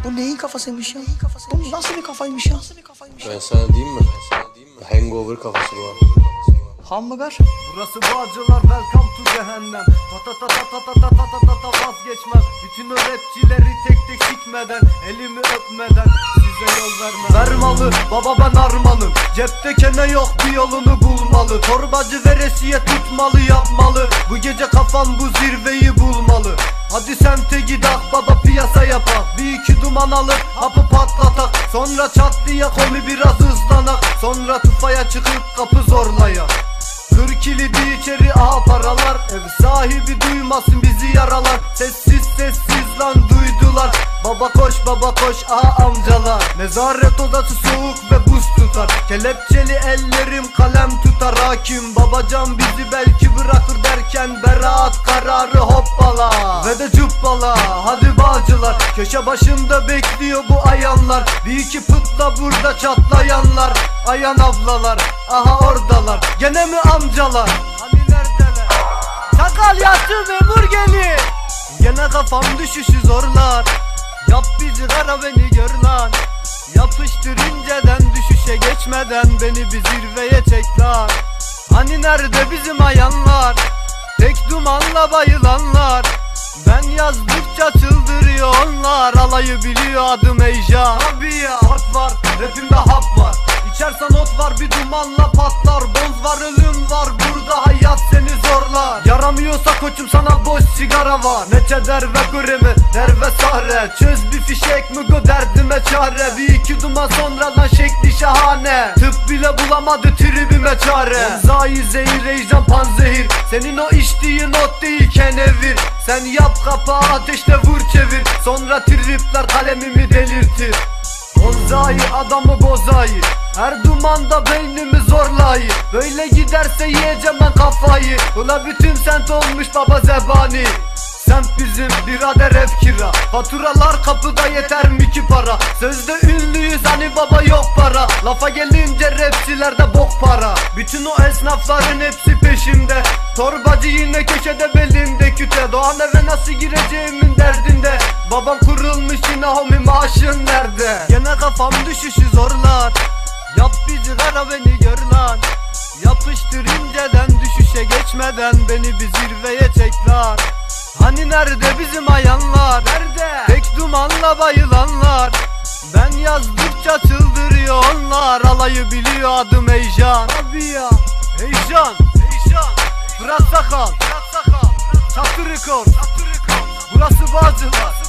Bu neyin kafasıymış ya? Bu nasıl bir kafaymış ya? Ben sana diyeyim mi? Hangover kafası var. Hamburger. Burası Bağcılar, welcome to cehennem. Ta ta ta ta ta ta ta ta ta ta vazgeçmem. Bütün o rapçileri tek tek sikmeden, elimi öpmeden size yol vermem. Vermalı baba, ben armalım. Cepte kene yok, bir yolunu bulmalı. Torbacı veresiye tutmalı, yapmalı. Bu gece kafam bu zirveyi bulmalı. Hadi semte gidak baba, piyasa yapak. Bir iki duman alıp hapı patlatak. Sonra çatlıya kolu biraz hızlanak. Sonra tufaya çıkıp kapı zorlayak. Kır kilidi içeri, aha paralar. Ev sahibi duymasın bizi yaralar. Sessiz sessiz lan duydular. Baba koş aha amcalar. Nezaret odası soğuk ve buz tutar. Kelepçeli ellerim kalem tutar. Hakim babacan bizi belki bırakır derken beraat kararı hoppala ve de cuppala. Hadi Bağcılar, köşe başında bekliyor bu ayanlar. Bir iki pıtla burada çatlayanlar. Ayan ablalar, aha oradalar. Gene mi amcalar? Hani neredeler? Çakal yattı, memur gelir. Gene kafam düşüşü zorlar. Yap bizi kara, beni gör lan. Yapıştır inceden, düşüşe geçmeden beni bir zirveye çek lan. Hani nerede bizim ayanlar? Tek dumanla bayılanlar. Ben yazdıkça çıldırıyor onlar. Alayı biliyor adım Heyecan. Abi ya hak var, rapimde hap var. İçersen ot var, bir dumanla patlar. Boz var, ölüm var, burada hayat seni zorlar. Yaramıyorsa koçum sana boş sigara var. Ne çeder ve gremi, der ve sahre. Çöz bir fişek mi go, derdime çare. Bir iki duman sonradan şekli şahane. Tıp bile bulamadı tribime çare. Onzai zehir, heyecan panzehir. Senin o içtiğin ot değil kenevir. Sen yap kapağı, ateşle vur çevir. Sonra tripler kalemimi delirtir. Onzai adamı bozayı, her dumanda beynimi zorlayı. Böyle giderse yiyeceğim ben kafayı. Ula bütün semt olmuş baba zebani. Semt bizim birader, ev kira. Faturalar kapıda, yeter mi ki para? Sözde ünlüyüz hani baba, yok para. Lafa gelince rapçilerde bok para. Bütün o esnafların hepsi peşimde. Torbacı yine köşede, belinde küte. Doğan eve nasıl gireceğimin derdinde. Babam kurulmuş yine, homi maaşın nerede? Gene kafam düşüşü zorlar. Yap bizi kara, beni gör lan. Yapıştır inceden, düşüşe geçmeden beni bir zirveye çek lan. Hani nerede bizim ayanlar? Nerede? Tek dumanla bayılanlar. Ben yazdıkça çıldırıyor onlar. Alayı biliyor adım Heyecan. Abi ya Heyecan. Fırat Sakal, Çatı Rekord. Burası Bağcılar.